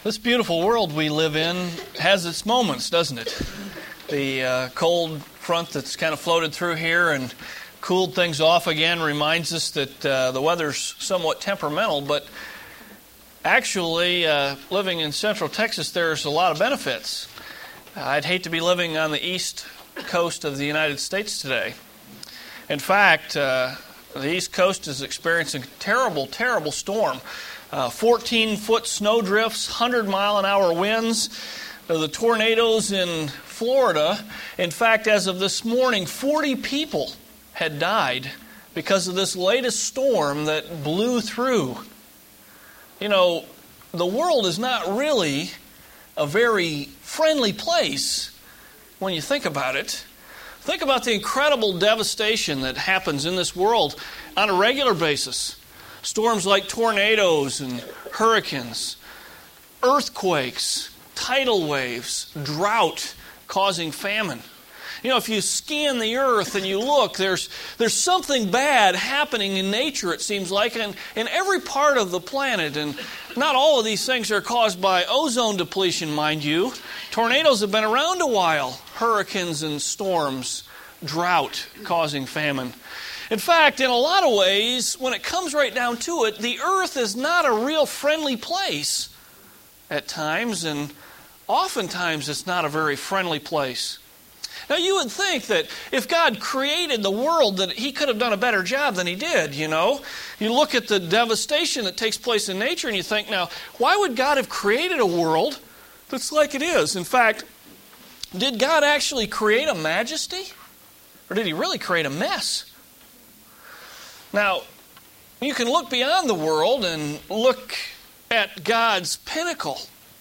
This beautiful world we live in has its moments, doesn't it? The cold front that's kind of floated through here and cooled things off again reminds us that the weather's somewhat temperamental, but actually living in central Texas, there's a lot of benefits. I'd hate to be living on the east coast of the United States today. In fact, the east coast is experiencing a terrible, terrible storm. 14-foot snow drifts, 100-mile-an-hour winds, the tornadoes in Florida. In fact, as of this morning, 40 people had died because of this latest storm that blew through. You know, the world is not really a very friendly place when you think about it. Think about the incredible devastation that happens in this world on a regular basis. Storms like tornadoes and hurricanes, earthquakes, tidal waves, drought causing famine. You know, if you scan the earth and you look, there's something bad happening in nature, it seems like, in every part of the planet. And not all of these things are caused by ozone depletion, mind you. Tornadoes have been around a while. Hurricanes and storms, drought causing famine. In fact, in a lot of ways, when it comes right down to it, the earth is not a real friendly place at times, and oftentimes it's not a very friendly place. Now, you would think that if God created the world, that He could have done a better job than He did, you know. You look at the devastation that takes place in nature and you think, now, why would God have created a world that's like it is? In fact, did God actually create a majesty? Or did He really create a mess? Now, you can look beyond the world and look at God's pinnacle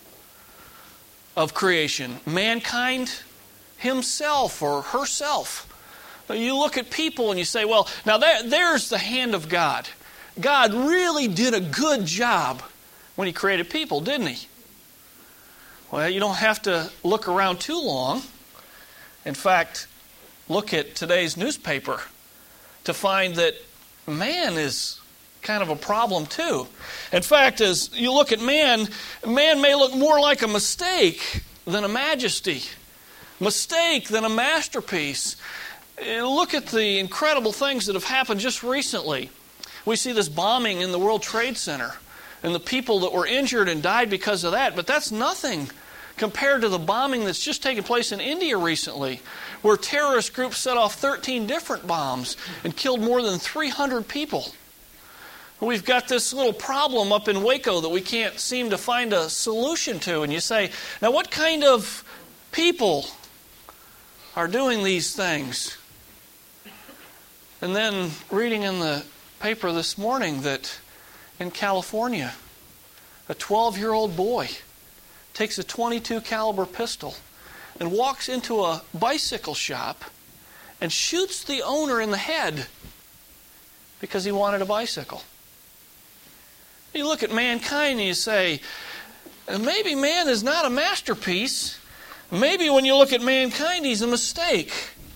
of creation, mankind himself or herself. You look at people and you say, well, now there's the hand of God. God really did a good job when He created people, didn't He? Well, you don't have to look around too long. In fact, look at today's newspaper to find that man is kind of a problem too. In fact, as you look at man may look more like a mistake than a majesty. Mistake than a masterpiece. Look at the incredible things that have happened just recently. We see this bombing in the World Trade Center and the people that were injured and died because of that, but that's nothing compared to the bombing that's just taken place in India recently, where terrorist groups set off 13 different bombs and killed more than 300 people. We've got this little problem up in Waco that we can't seem to find a solution to. And you say, now what kind of people are doing these things? And then reading in the paper this morning that in California, a 12-year-old boy takes a .22 caliber pistol and walks into a bicycle shop and shoots the owner in the head because he wanted a bicycle. You look at mankind and you say, maybe man is not a masterpiece. Maybe when you look at mankind, he's a mistake.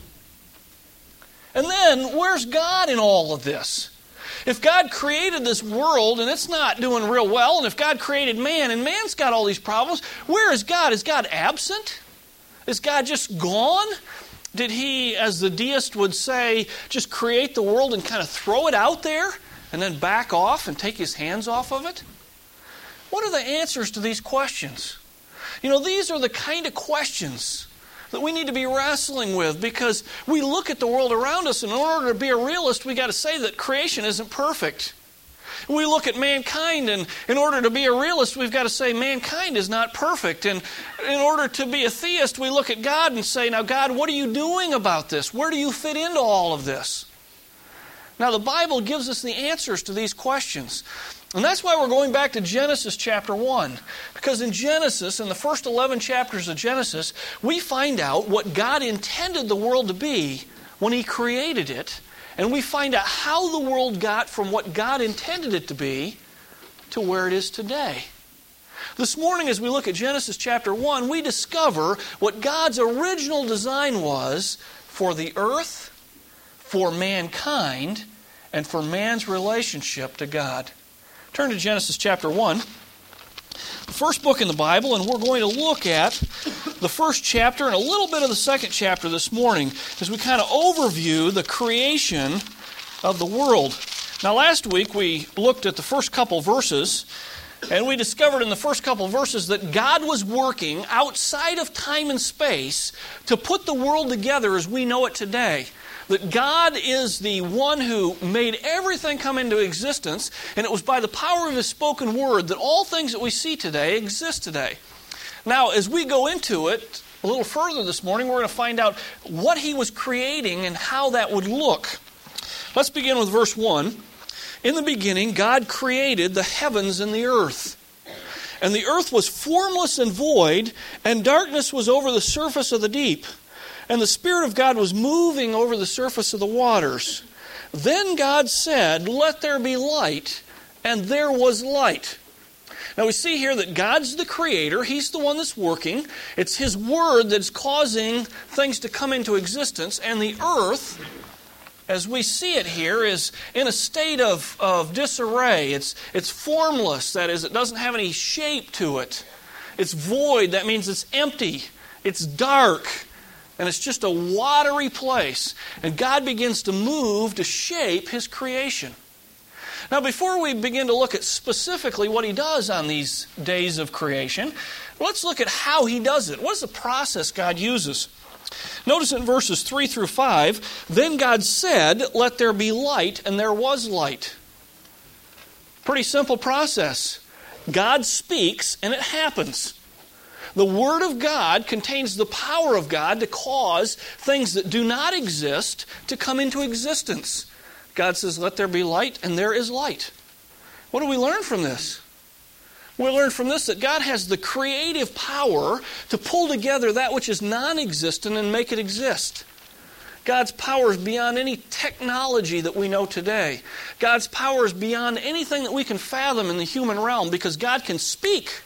And then, where's God in all of this? If God created this world and it's not doing real well, and if God created man and man's got all these problems, where is God? Is God absent? Is God just gone? Did He, as the deist would say, just create the world and kind of throw it out there and then back off and take His hands off of it? What are the answers to these questions? You know, these are the kind of questions that we need to be wrestling with, because we look at the world around us, and in order to be a realist, we got to say that creation isn't perfect. We look at mankind, and in order to be a realist, we've got to say mankind is not perfect. And in order to be a theist, we look at God and say, now God, what are you doing about this? Where do you fit into all of this? Now the Bible gives us the answers to these questions. And that's why we're going back to Genesis chapter 1. Because in Genesis, in the first 11 chapters of Genesis, we find out what God intended the world to be when He created it. And we find out how the world got from what God intended it to be to where it is today. This morning, as we look at Genesis chapter 1, we discover what God's original design was for the earth, for mankind, and for man's relationship to God. Turn to Genesis chapter 1. The first book in the Bible, and we're going to look at the first chapter and a little bit of the second chapter this morning as we kind of overview the creation of the world. Now, last week we looked at the first couple verses, and we discovered in the first couple verses that God was working outside of time and space to put the world together as we know it today. That God is the one who made everything come into existence, and it was by the power of His spoken word that all things that we see today exist today. Now, as we go into it a little further this morning, we're going to find out what He was creating and how that would look. Let's begin with verse 1. In the beginning, God created the heavens and the earth. And the earth was formless and void, and darkness was over the surface of the deep. And the Spirit of God was moving over the surface of the waters. Then God said, "Let there be light," and there was light. Now we see here that God's the creator. He's the one that's working. It's His word that's causing things to come into existence. And the earth, as we see it here, is in a state of disarray. It's formless. That is, it doesn't have any shape to it. It's void. That means it's empty. It's dark. And it's just a watery place. And God begins to move to shape His creation. Now, before we begin to look at specifically what He does on these days of creation, let's look at how He does it. What is the process God uses? Notice in verses 3 through 5, then God said, "Let there be light," and there was light. Pretty simple process. God speaks, and it happens. The Word of God contains the power of God to cause things that do not exist to come into existence. God says, "Let there be light," and there is light. What do we learn from this? We learn from this that God has the creative power to pull together that which is non-existent and make it exist. God's power is beyond any technology that we know today. God's power is beyond anything that we can fathom in the human realm because God can speak.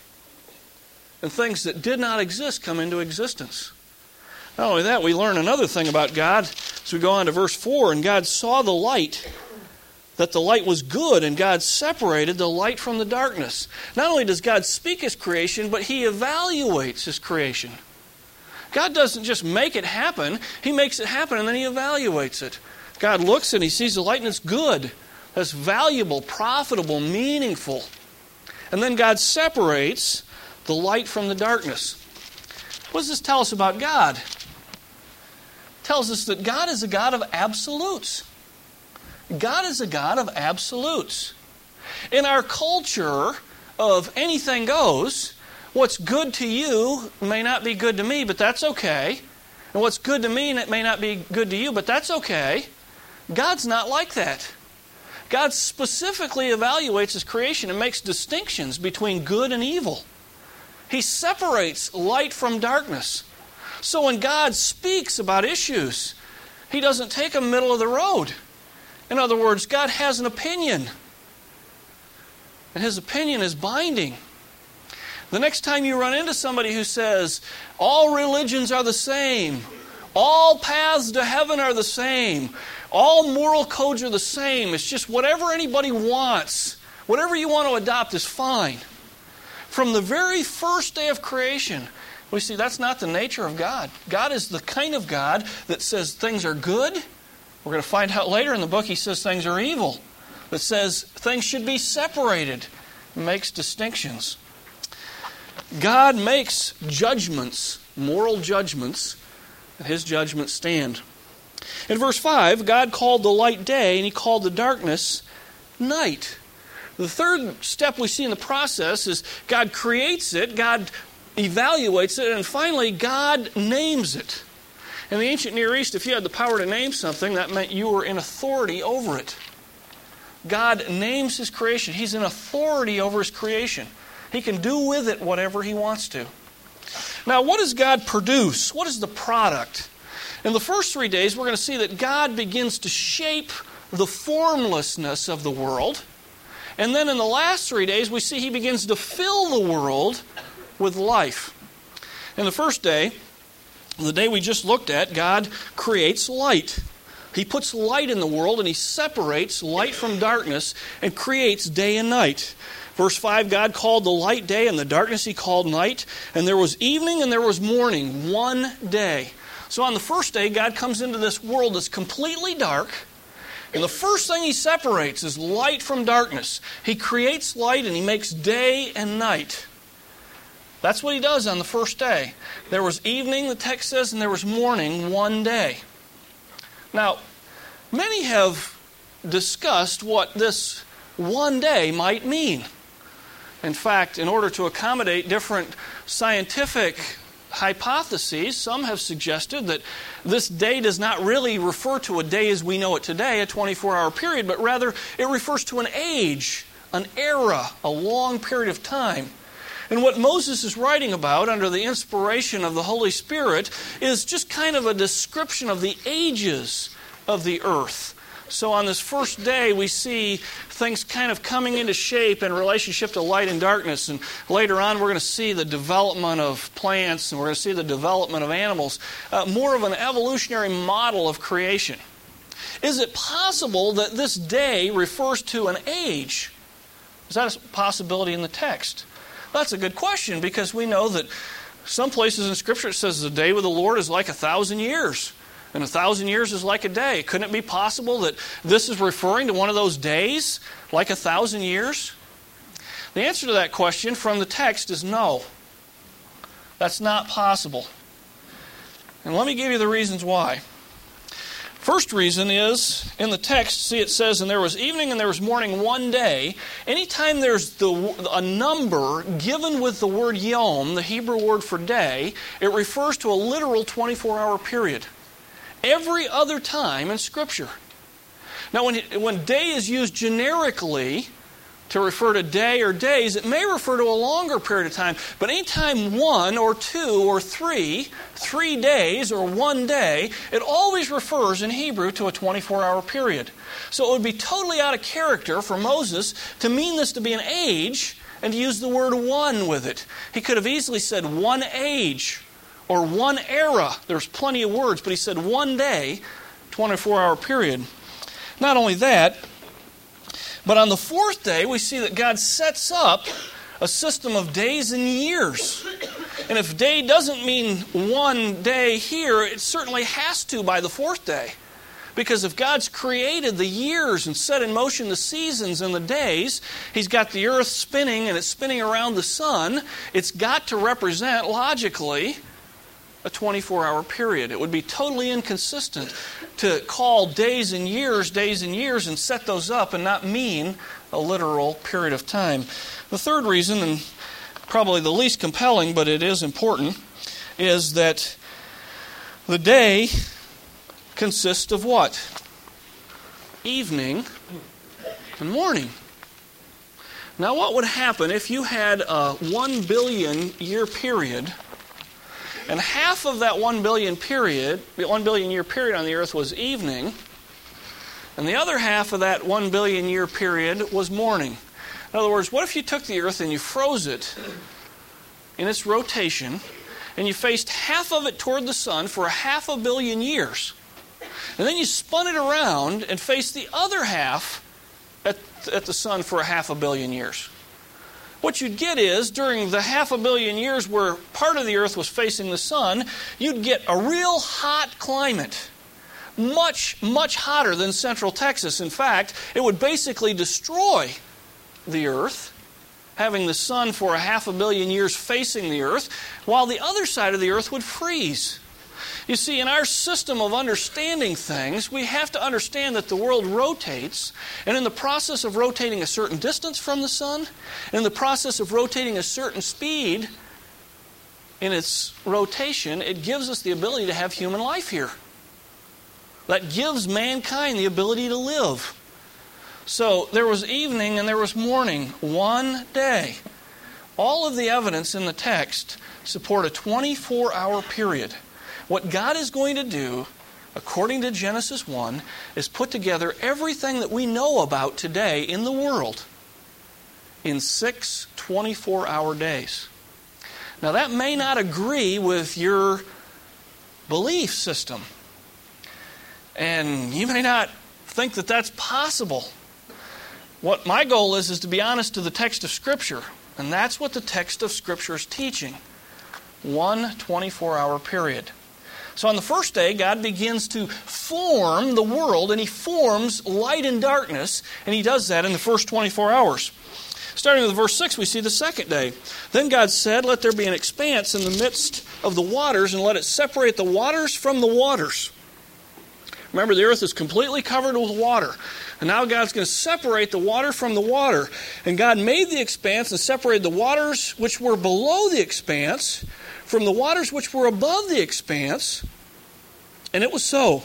And things that did not exist come into existence. Not only that, we learn another thing about God as we go on to verse 4. And God saw the light, that the light was good, and God separated the light from the darkness. Not only does God speak His creation, but He evaluates His creation. God doesn't just make it happen. He makes it happen and then He evaluates it. God looks and He sees the light and it's good. That's valuable, profitable, meaningful. And then God separates the light from the darkness. What does this tell us about God? It tells us that God is a God of absolutes. God is a God of absolutes. In our culture of anything goes, what's good to you may not be good to me, but that's okay. And what's good to me may not be good to you, but that's okay. God's not like that. God specifically evaluates His creation and makes distinctions between good and evil. He separates light from darkness. So when God speaks about issues, He doesn't take them middle of the road. In other words, God has an opinion. And His opinion is binding. The next time you run into somebody who says, all religions are the same, all paths to heaven are the same, all moral codes are the same, it's just whatever anybody wants, whatever you want to adopt is fine. From the very first day of creation, we see that's not the nature of God. God is the kind of God that says things are good. We're going to find out later in the book He says things are evil. That says things should be separated. He makes distinctions. God makes judgments, moral judgments, and His judgments stand. In verse 5, God called the light day and He called the darkness night. The third step we see in the process is God creates it, God evaluates it, and finally God names it. In the ancient Near East, if you had the power to name something, that meant you were in authority over it. God names His creation. He's in authority over His creation. He can do with it whatever He wants to. Now, what does God produce? What is the product? In the first 3 days, we're going to see that God begins to shape the formlessness of the world. And then in the last 3 days, we see He begins to fill the world with life. In the first day, the day we just looked at, God creates light. He puts light in the world and He separates light from darkness and creates day and night. Verse 5, God called the light day, and the darkness He called night. And there was evening and there was morning, one day. So on the first day, God comes into this world that's completely dark. And the first thing He separates is light from darkness. He creates light and He makes day and night. That's what He does on the first day. There was evening, the text says, and there was morning, one day. Now, many have discussed what this one day might mean. In fact, in order to accommodate different scientific hypotheses, some have suggested that this day does not really refer to a day as we know it today, a 24-hour period, but rather it refers to an age, an era, a long period of time. And what Moses is writing about under the inspiration of the Holy Spirit is just kind of a description of the ages of the earth. So on this first day, we see things kind of coming into shape in relationship to light and darkness. And later on, we're going to see the development of plants, and we're going to see the development of animals. More of an evolutionary model of creation. Is it possible that this day refers to an age? Is that a possibility in the text? That's a good question, because we know that some places in Scripture it says the day with the Lord is like 1,000 years. And 1,000 years is like a day. Couldn't it be possible that this is referring to one of those days, like 1,000 years? The answer to that question from the text is no. That's not possible. And let me give you the reasons why. First reason is, in the text, see it says, and there was evening and there was morning one day. Anytime there's a number given with the word yom, the Hebrew word for day, it refers to a literal 24-hour period. Every other time in Scripture. Now, when day is used generically to refer to day or days, it may refer to a longer period of time. But anytime 1 or 2 or 3 days or 1 day, it always refers in Hebrew to a 24-hour period. So it would be totally out of character for Moses to mean this to be an age and to use the word one with it. He could have easily said one age or one era. There's plenty of words, but he said 1 day, 24-hour period. Not only that, but on the fourth day, we see that God sets up a system of days and years. And if day doesn't mean 1 day here, it certainly has to by the fourth day. Because if God's created the years and set in motion the seasons and the days, He's got the earth spinning and it's spinning around the sun, it's got to represent, logically, a 24-hour period. It would be totally inconsistent to call days and years and set those up and not mean a literal period of time. The third reason, and probably the least compelling, but it is important, is that the day consists of what? Evening and morning. Now, what would happen if you had a 1 billion year period, and half of that 1 billion year period on the earth was evening, and the other half of that 1 billion year period was morning? In other words, what if you took the earth and you froze it in its rotation, and you faced half of it toward the sun for 500 million years, and then you spun it around and faced the other half at the sun for 500 million years? What you'd get is, during the 500 million years where part of the earth was facing the sun, you'd get a real hot climate. Much, much hotter than central Texas. In fact, it would basically destroy the earth, having the sun for 500 million years facing the earth, while the other side of the earth would freeze. You see, in our system of understanding things, we have to understand that the world rotates, and in the process of rotating a certain distance from the sun, and in the process of rotating a certain speed in its rotation, it gives us the ability to have human life here. That gives mankind the ability to live. So there was evening and there was morning, 1 day. All of the evidence in the text support a 24-hour period. What God is going to do, according to Genesis 1, is put together everything that we know about today in the world in 6 24-hour days. Now, that may not agree with your belief system, and you may not think that that's possible. What my goal is to be honest to the text of Scripture. And that's what the text of Scripture is teaching. 1 24-hour period. So on the first day, God begins to form the world, and He forms light and darkness, and He does that in the first 24 hours. Starting with verse 6, we see the second day. Then God said, "Let there be an expanse in the midst of the waters, and let it separate the waters from the waters." Remember, the earth is completely covered with water. And now God's going to separate the water from the water. And God made the expanse and separated the waters which were below the expanse from the waters which were above the expanse. And it was so.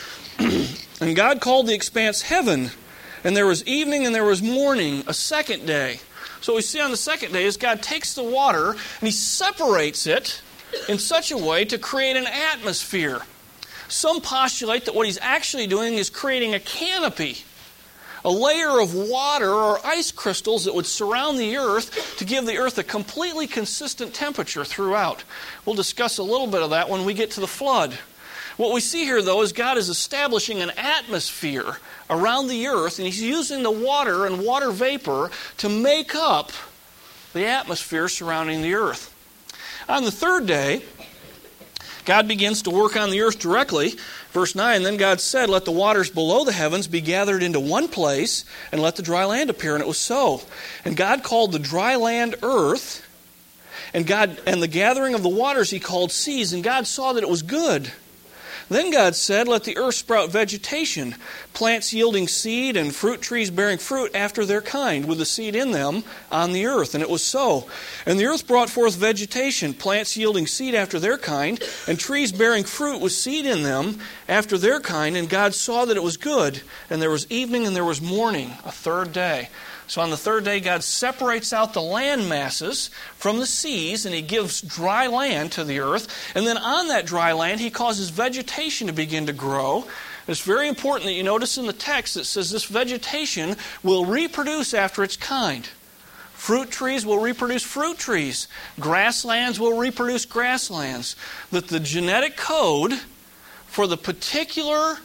And God called the expanse heaven. And there was evening and there was morning, a second day. So what we see on the second day is God takes the water and He separates it in such a way to create an atmosphere. Some postulate that what He's actually doing is creating a canopy, a layer of water or ice crystals that would surround the earth to give the earth a completely consistent temperature throughout. We'll discuss a little bit of that when we get to the flood. What we see here, though, is God is establishing an atmosphere around the earth, and He's using the water and water vapor to make up the atmosphere surrounding the earth. On the third day, God begins to work on the earth directly. Verse 9, "Then God said, Let the waters below the heavens be gathered into one place, and let the dry land appear. And it was so. And God called the dry land earth, and the gathering of the waters He called seas. And God saw that it was good. Then God said, Let the earth sprout vegetation, plants yielding seed, and fruit trees bearing fruit after their kind, with the seed in them on the earth. And it was so. And the earth brought forth vegetation, plants yielding seed after their kind, and trees bearing fruit with seed in them after their kind. And God saw that it was good. And there was evening and there was morning, a third day." So on the third day, God separates out the land masses from the seas, and He gives dry land to the earth. And then on that dry land, He causes vegetation to begin to grow. It's very important that you notice in the text that says this vegetation will reproduce after its kind. Fruit trees will reproduce fruit trees. Grasslands will reproduce grasslands. That the genetic code for the particular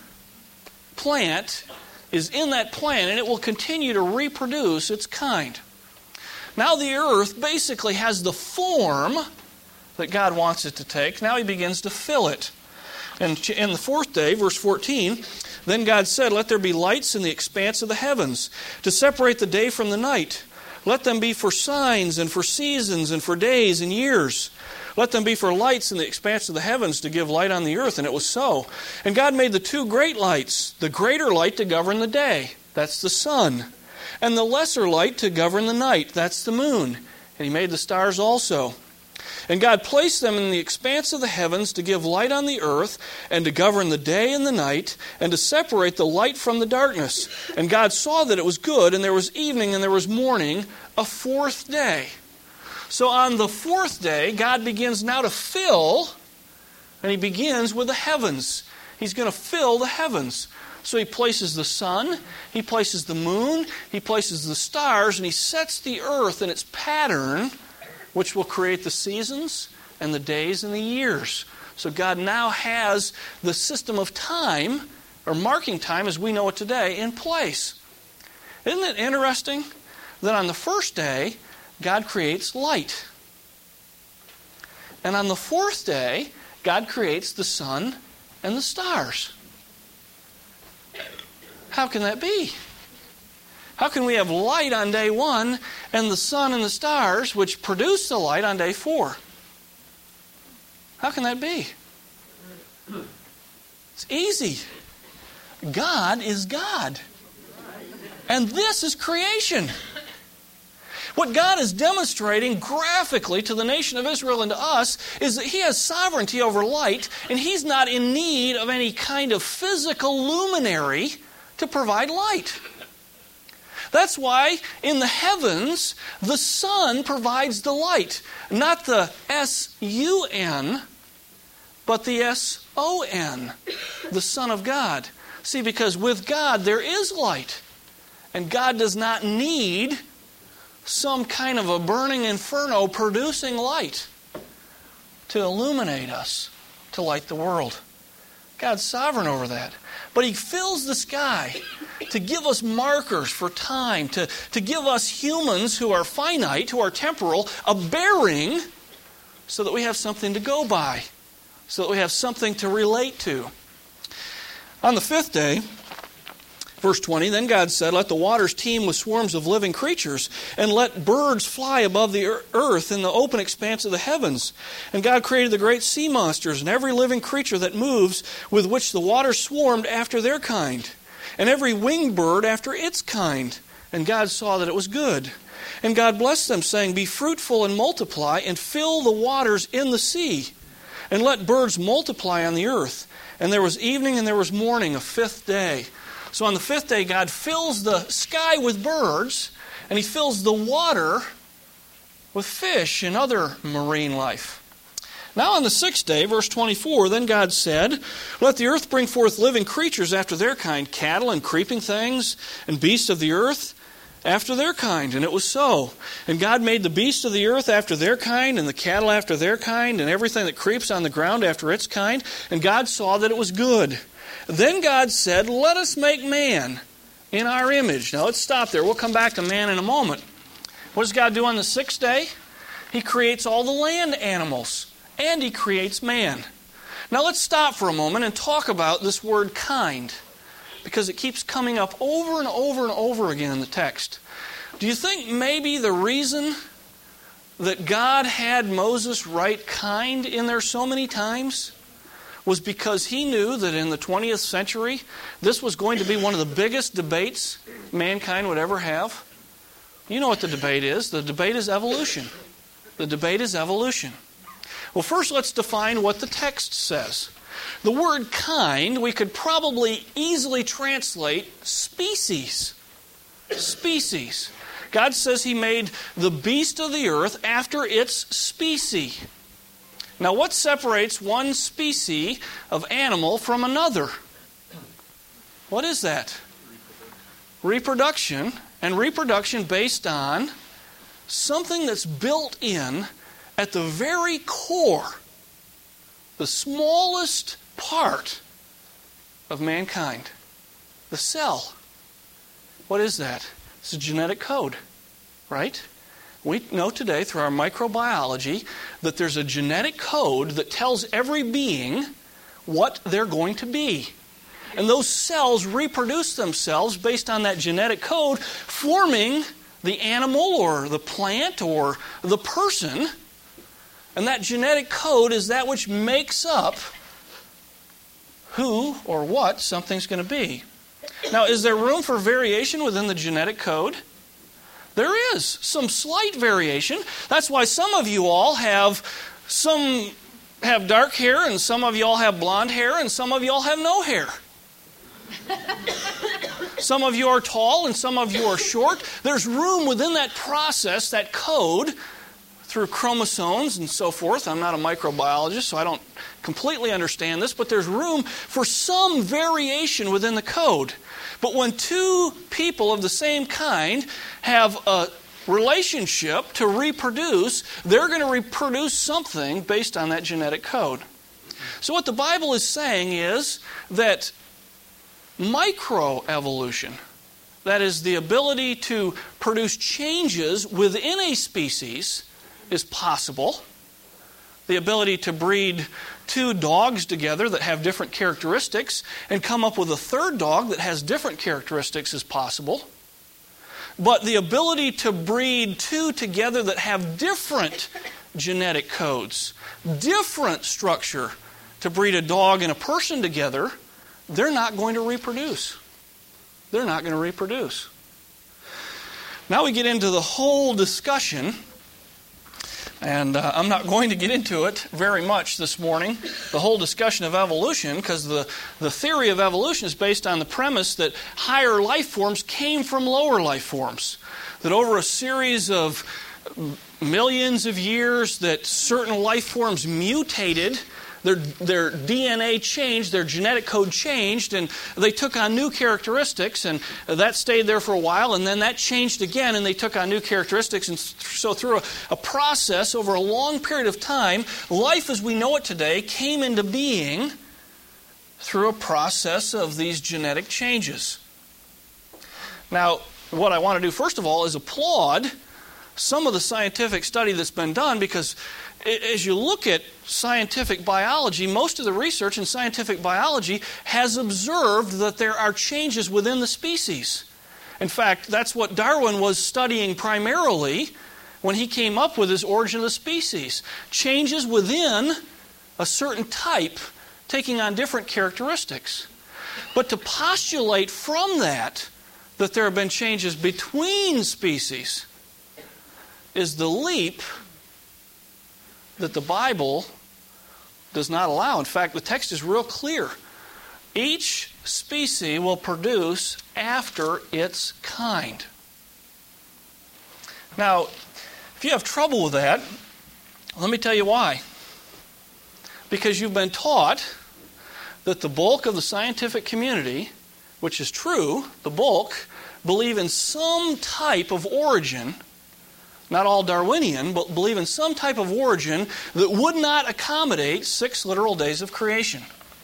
plant is in that plant, and it will continue to reproduce its kind. Now the earth basically has the form that God wants it to take. Now He begins to fill it. And in the fourth day, verse 14, "Then God said, Let there be lights in the expanse of the heavens, to separate the day from the night. Let them be for signs and for seasons and for days and years. Let them be for lights in the expanse of the heavens to give light on the earth." And it was so. And God made the two great lights, the greater light to govern the day, that's the sun, and the lesser light to govern the night, that's the moon. And He made the stars also. And God placed them in the expanse of the heavens to give light on the earth, and to govern the day and the night, and to separate the light from the darkness. And God saw that it was good, and there was evening and there was morning, a fourth day. So on the fourth day, God begins now to fill, and He begins with the heavens. He's going to fill the heavens. So He places the sun, He places the moon, He places the stars, and He sets the earth in its pattern, which will create the seasons and the days and the years. So God now has the system of time, or marking time as we know it today, in place. Isn't it interesting that on the first day, God creates light. And on the fourth day, God creates the sun and the stars. How can that be? How can we have light on day one and the sun and the stars, which produce the light, on day 4? How can that be? It's easy. God is God. And this is creation. What God is demonstrating graphically to the nation of Israel and to us is that He has sovereignty over light, and He's not in need of any kind of physical luminary to provide light. That's why in the heavens, the sun provides the light. Not the S-U-N, but the S-O-N, the Son of God. See, because with God there is light, and God does not need some kind of a burning inferno producing light to illuminate us, to light the world. God's sovereign over that. But He fills the sky. to give us markers for time, to give us humans who are finite, who are temporal, a bearing so that we have something to go by, so that we have something to relate to. On the fifth day, verse 20, then God said, let the waters teem with swarms of living creatures, and let birds fly above the earth in the open expanse of the heavens. And God created the great sea monsters and every living creature that moves, with which the waters swarmed after their kind, and every winged bird after its kind. And God saw that it was good. And God blessed them, saying, be fruitful and multiply, and fill the waters in the sea, and let birds multiply on the earth. And there was evening and there was morning, a fifth day. So on the fifth day, God fills the sky with birds, and He fills the water with fish and other marine life. Now on the sixth day, verse 24, then God said, let the earth bring forth living creatures after their kind, cattle and creeping things, and beasts of the earth after their kind. And it was so. And God made the beasts of the earth after their kind, and the cattle after their kind, and everything that creeps on the ground after its kind. And God saw that it was good. Then God said, let us make man in our image. Now let's stop there. We'll come back to man in a moment. What does God do on the sixth day? He creates all the land animals, and He creates man. Now let's stop for a moment and talk about this word kind, because it keeps coming up over and over and over again in the text. Do you think maybe the reason that God had Moses write kind in there so many times was because He knew that in the 20th century, this was going to be one of the biggest debates mankind would ever have? You know what the debate is. The debate is evolution. The debate is evolution. Well, first let's define what the text says. The word kind, we could probably easily translate species. Species. God says He made the beast of the earth after its species. Now, what separates one species of animal from another? What is that? Reproduction. And reproduction based on something that's built in at the very core, the smallest part of mankind, the cell. What is that? It's a genetic code, right? We know today through our microbiology that there's a genetic code that tells every being what they're going to be. And those cells reproduce themselves based on that genetic code, forming the animal or the plant or the person. And that genetic code is that which makes up who or what something's going to be. Now, is there room for variation within the genetic code? There is some slight variation. That's why some of you all have dark hair, and some of you all have blonde hair, and some of you all have no hair. Some of you are tall, and some of you are short. There's room within that process, that code, through chromosomes and so forth. I'm not a microbiologist, so I don't completely understand this, but there's room for some variation within the code. But when two people of the same kind have a relationship to reproduce, they're going to reproduce something based on that genetic code. So what the Bible is saying is that microevolution, that is the ability to produce changes within a species, is possible. The ability to breed two dogs together that have different characteristics and come up with a third dog that has different characteristics is possible. But the ability to breed two together that have different genetic codes, different structure, to breed a dog and a person together, they're not going to reproduce. They're not going to reproduce. Now we get into the whole discussion. And I'm not going to get into it very much this morning, the whole discussion of evolution, because the theory of evolution is based on the premise that higher life forms came from lower life forms. That over a series of millions of years that certain life forms mutated, their DNA changed, their genetic code changed, and they took on new characteristics, and that stayed there for a while, and then that changed again, and they took on new characteristics. And so through a process over a long period of time, life as we know it today came into being through a process of these genetic changes. Now, what I want to do first of all is applaud some of the scientific study that's been done, because as you look at scientific biology, most of the research in scientific biology has observed that there are changes within the species. In fact, that's what Darwin was studying primarily when he came up with his Origin of the Species. Changes within a certain type taking on different characteristics. But to postulate from that there have been changes between species is the leap that the Bible does not allow. In fact, the text is real clear. Each species will produce after its kind. Now, if you have trouble with that, let me tell you why. Because you've been taught that the bulk of the scientific community, which is true, the bulk, believe in some type of origin, not all Darwinian, but believe in some type of origin that would not accommodate 6 literal days of creation.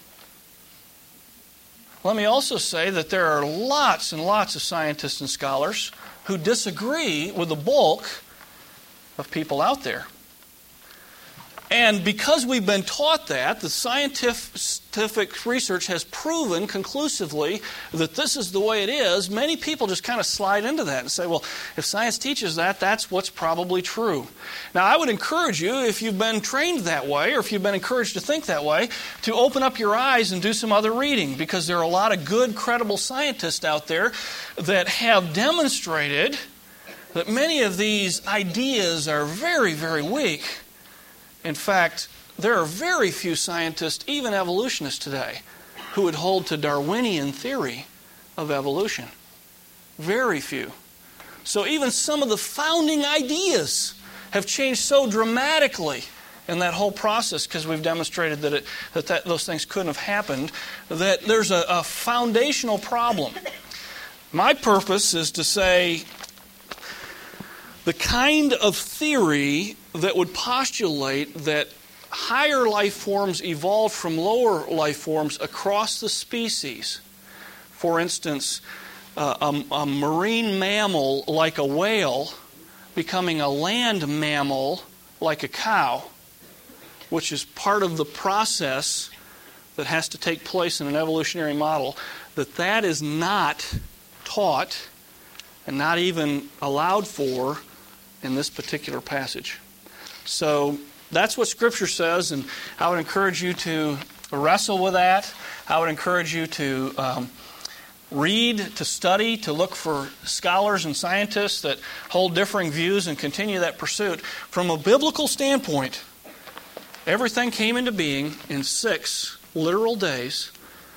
Let me also say that there are lots and lots of scientists and scholars who disagree with the bulk of people out there. And because we've been taught that, the scientific research has proven conclusively that this is the way it is, many people just kind of slide into that and say, well, if science teaches that, that's what's probably true. Now, I would encourage you, if you've been trained that way, or if you've been encouraged to think that way, to open up your eyes and do some other reading, because there are a lot of good, credible scientists out there that have demonstrated that many of these ideas are very, very weak. In fact, there are very few scientists, even evolutionists today, who would hold to Darwinian theory of evolution. Very few. So even some of the founding ideas have changed so dramatically in that whole process, because we've demonstrated that those things couldn't have happened, that there's a foundational problem. My purpose is to say the kind of theory that would postulate that higher life forms evolved from lower life forms across the species. For instance, a marine mammal like a whale becoming a land mammal like a cow, which is part of the process that has to take place in an evolutionary model, that is not taught and not even allowed for in this particular passage. So that's what Scripture says, and I would encourage you to wrestle with that. I would encourage you to read, to study, to look for scholars and scientists that hold differing views and continue that pursuit. From a biblical standpoint, everything came into being in 6 literal days,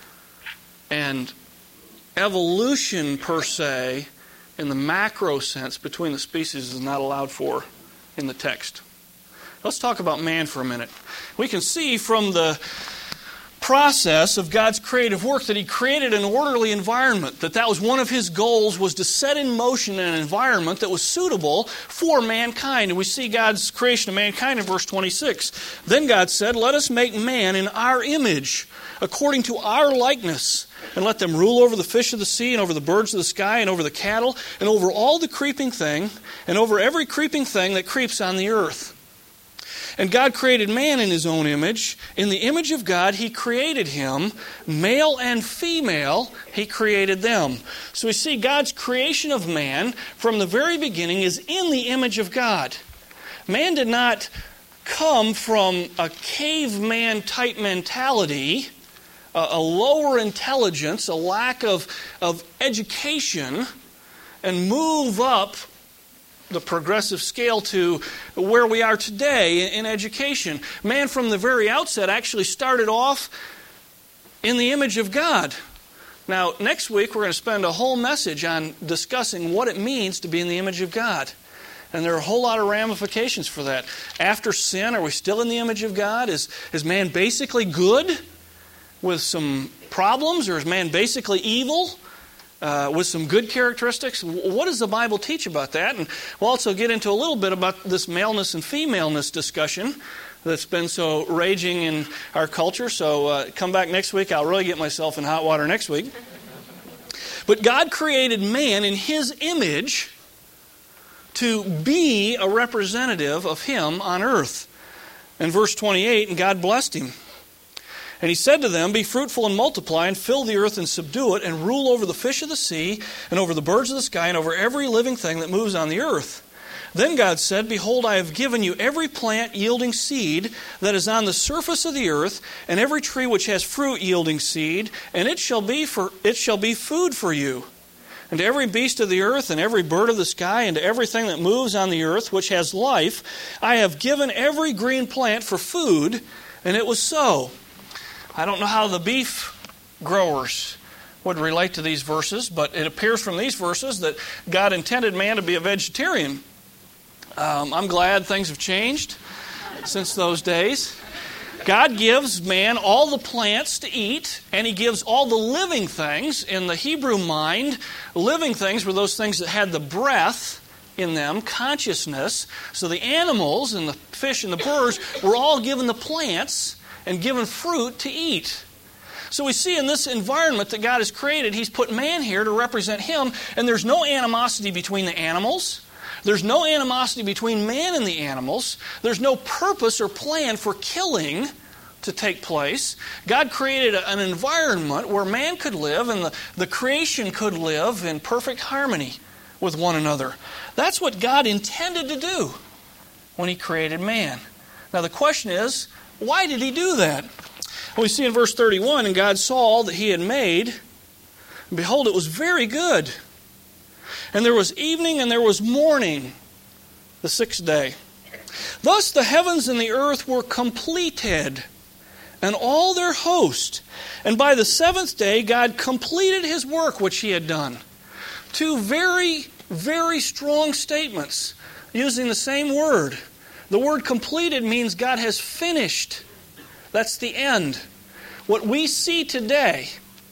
and evolution per se, in the macro sense, between the species is not allowed for in the text. Let's talk about man for a minute. We can see from the process of God's creative work that He created an orderly environment, that was one of His goals, was to set in motion an environment that was suitable for mankind. And we see God's creation of mankind in verse 26. Then God said, "Let us make man in our image, according to our likeness, and let them rule over the fish of the sea, and over the birds of the sky, and over the cattle, and over all the creeping thing, and over every creeping thing that creeps on the earth." And God created man in His own image. In the image of God, He created him. Male and female, He created them. So we see God's creation of man from the very beginning is in the image of God. Man did not come from a caveman type mentality, a lower intelligence, a lack of education, and move up the progressive scale to where we are today in education. Man from the very outset actually started off in the image of God. Now, next week we're going to spend a whole message on discussing what it means to be in the image of God. And there are a whole lot of ramifications for that. After sin, are we still in the image of God? Is man basically good with some problems, or is man basically evil with some good characteristics? What does the Bible teach about that? And we'll also get into a little bit about this maleness and femaleness discussion that's been so raging in our culture. So come back next week. I'll really get myself in hot water next week. But God created man in His image to be a representative of Him on earth. In verse 28, and God blessed him. And He said to them, be fruitful and multiply, and fill the earth and subdue it, and rule over the fish of the sea, and over the birds of the sky, and over every living thing that moves on the earth. Then God said, behold, I have given you every plant yielding seed that is on the surface of the earth, and every tree which has fruit yielding seed, and it shall be food for you. And to every beast of the earth, and every bird of the sky, and to everything that moves on the earth, which has life, I have given every green plant for food, and it was so. I don't know how the beef growers would relate to these verses, but it appears from these verses that God intended man to be a vegetarian. I'm glad things have changed since those days. God gives man all the plants to eat, and He gives all the living things. In the Hebrew mind, living things were those things that had the breath in them, consciousness. So the animals and the fish and the birds were all given the plants and given fruit to eat. So we see in this environment that God has created, He's put man here to represent Him, and there's no animosity between the animals. There's no animosity between man and the animals. There's no purpose or plan for killing to take place. God created an environment where man could live and the creation could live in perfect harmony with one another. That's what God intended to do when He created man. Now the question is, why did He do that? Well, we see in verse 31, and God saw all that He had made, and behold, it was very good. And there was evening and there was morning, the sixth day. Thus the heavens and the earth were completed, and all their host. And by the seventh day God completed His work which He had done. Two very, very strong statements using the same word. The word completed means God has finished. That's the end. What we see today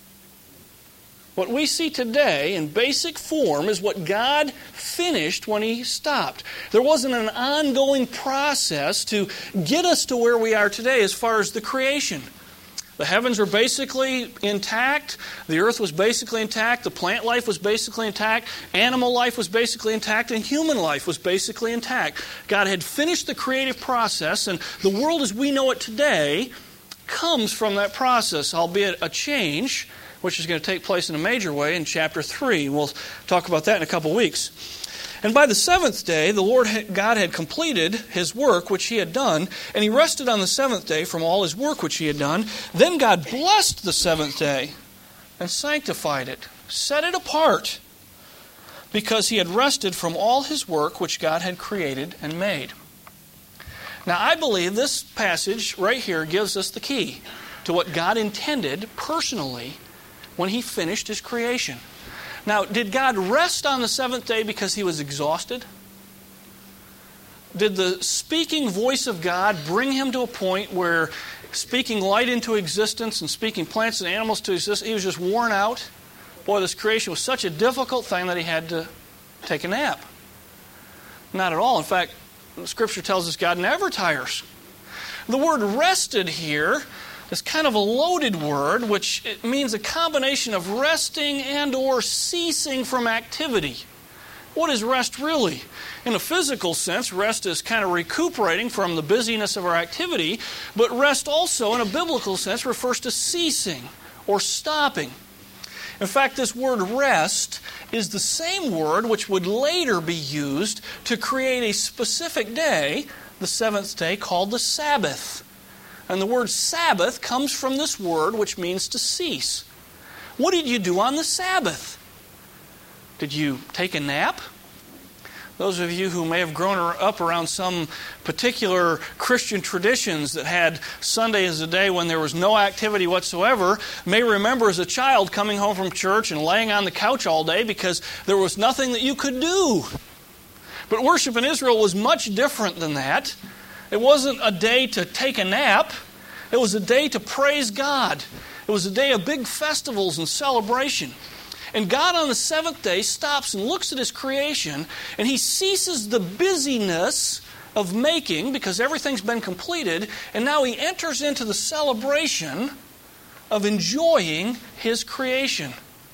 in basic form is what God finished when He stopped. There wasn't an ongoing process to get us to where we are today as far as the creation. The heavens were basically intact. The earth was basically intact. The plant life was basically intact. Animal life was basically intact. And human life was basically intact. God had finished the creative process, and the world as we know it today comes from that process, albeit a change, which is going to take place in a major way in chapter 3. We'll talk about that in a couple weeks. And by the seventh day, the Lord God had completed His work which He had done, and He rested on the seventh day from all His work which He had done. Then God blessed the seventh day and sanctified it, set it apart, because He had rested from all His work which God had created and made. Now, I believe this passage right here gives us the key to what God intended personally when He finished His creation. Now, did God rest on the seventh day because He was exhausted? Did the speaking voice of God bring Him to a point where speaking light into existence and speaking plants and animals to exist, He was just worn out? Boy, this creation was such a difficult thing that He had to take a nap. Not at all. In fact, Scripture tells us God never tires. The word rested here is kind of a loaded word, which it means a combination of resting and or ceasing from activity. What is rest really? In a physical sense, rest is kind of recuperating from the busyness of our activity, but rest also in a biblical sense refers to ceasing or stopping. In fact, this word rest is the same word which would later be used to create a specific day, the seventh day, called the Sabbath. And the word Sabbath comes from this word which means to cease. What did you do on the Sabbath? Did you take a nap? Those of you who may have grown up around some particular Christian traditions that had Sunday as a day when there was no activity whatsoever may remember as a child coming home from church and laying on the couch all day because there was nothing that you could do. But worship in Israel was much different than that. It wasn't a day to take a nap. It was a day to praise God. It was a day of big festivals and celebration. And God on the seventh day stops and looks at His creation, and He ceases the busyness of making because everything's been completed, and now He enters into the celebration of enjoying His creation.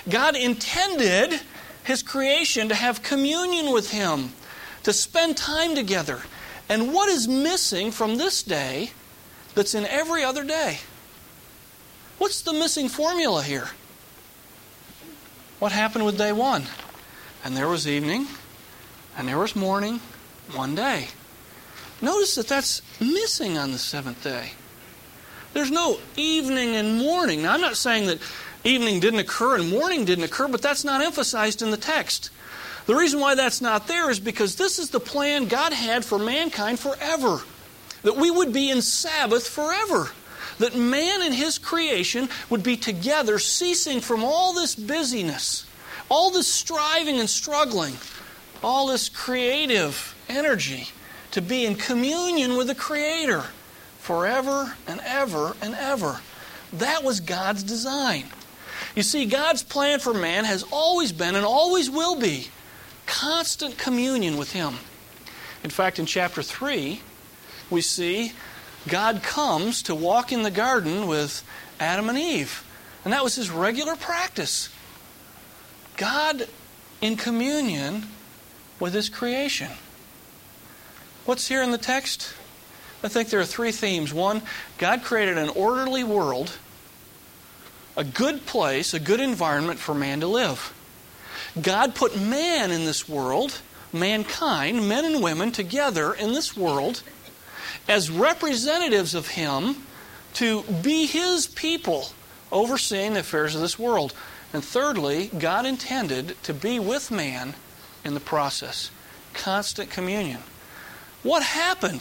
God intended His creation to have communion with Him, to spend time together. And what is missing from this day that's in every other day? What's the missing formula here? What happened with day one? And there was evening, and there was morning, one day. Notice that that's missing on the seventh day. There's no evening and morning. Now, I'm not saying that evening didn't occur and morning didn't occur, but that's not emphasized in the text. The reason why that's not there is because this is the plan God had for mankind forever. That we would be in Sabbath forever. That man and his creation would be together, ceasing from all this busyness, all this striving and struggling, all this creative energy, to be in communion with the Creator forever and ever and ever. That was God's design. You see, God's plan for man has always been and always will be constant communion with Him. In fact, in chapter 3, we see God comes to walk in the garden with Adam and Eve. And that was His regular practice. God in communion with His creation. What's here in the text? I think there are three themes. One, God created an orderly world, a good place, a good environment for man to live. God put man in this world, mankind, men and women together in this world as representatives of Him to be His people overseeing the affairs of this world. And thirdly, God intended to be with man in the process. Constant communion. What happened?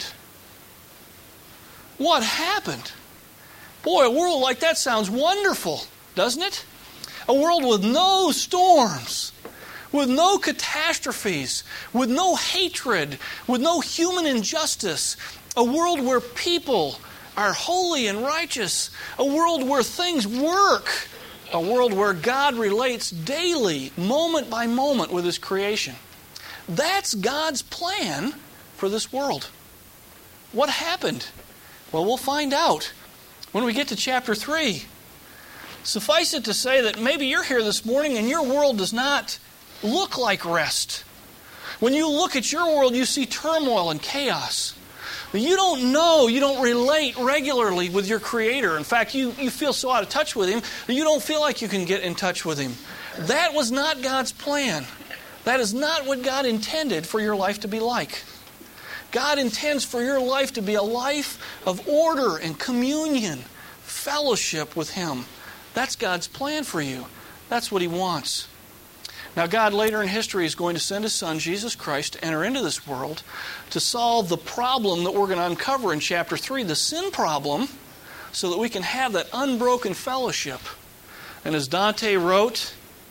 What happened? Boy, a world like that sounds wonderful, doesn't it? A world with no storms, with no catastrophes, with no hatred, with no human injustice. A world where people are holy and righteous. A world where things work. A world where God relates daily, moment by moment, with His creation. That's God's plan for this world. What happened? Well, we'll find out when we get to chapter 3. Suffice it to say that maybe you're here this morning and your world does not look like rest. When you look at your world, you see turmoil and chaos. You don't know, you don't relate regularly with your Creator. In fact, you feel so out of touch with Him that you don't feel like you can get in touch with Him. That was not God's plan. That is not what God intended for your life to be like. God intends for your life to be a life of order and communion, fellowship with Him. That's God's plan for you. That's what He wants. Now, God later in history is going to send His Son, Jesus Christ, to enter into this world to solve the problem that we're going to uncover in chapter 3, the sin problem, so that we can have that unbroken fellowship. And as Dante wrote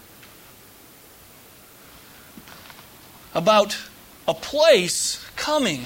about a place coming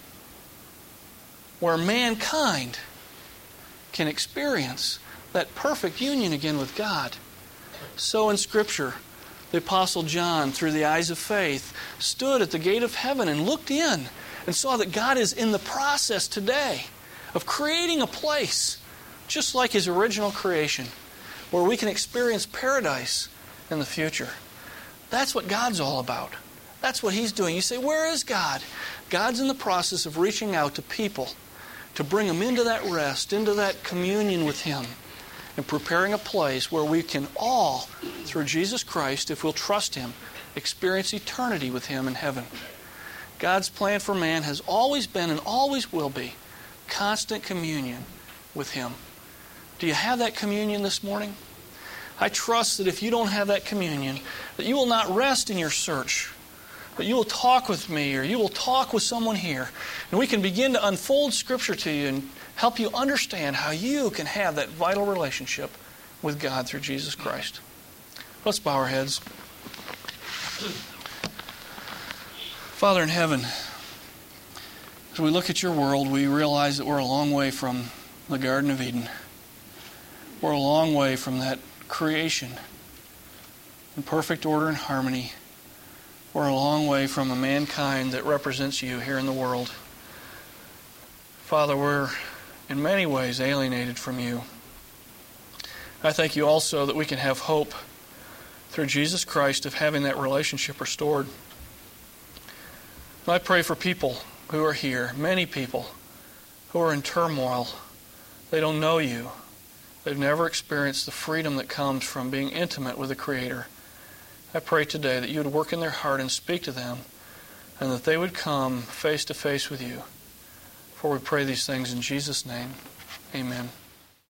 where mankind can experience that perfect union again with God. So in Scripture, the Apostle John, through the eyes of faith, stood at the gate of heaven and looked in and saw that God is in the process today of creating a place just like His original creation where we can experience paradise in the future. That's what God's all about. That's what He's doing. You say, where is God? God's in the process of reaching out to people to bring them into that rest, into that communion with Him, and preparing a place where we can all, through Jesus Christ, if we'll trust Him, experience eternity with Him in heaven. God's plan for man has always been and always will be constant communion with Him. Do you have that communion this morning? I trust that if you don't have that communion, that you will not rest in your search, but you will talk with me or you will talk with someone here, and we can begin to unfold Scripture to you and help you understand how you can have that vital relationship with God through Jesus Christ. Let's bow our heads. Father in heaven, as we look at your world, we realize that we're a long way from the Garden of Eden. We're a long way from that creation in perfect order and harmony. We're a long way from a mankind that represents you here in the world. Father, we're in many ways alienated from you. I thank you also that we can have hope through Jesus Christ of having that relationship restored. And I pray for people who are here, many people who are in turmoil. They don't know you. They've never experienced the freedom that comes from being intimate with the Creator. I pray today that you would work in their heart and speak to them, and that they would come face to face with you. For we pray these things in Jesus' name. Amen.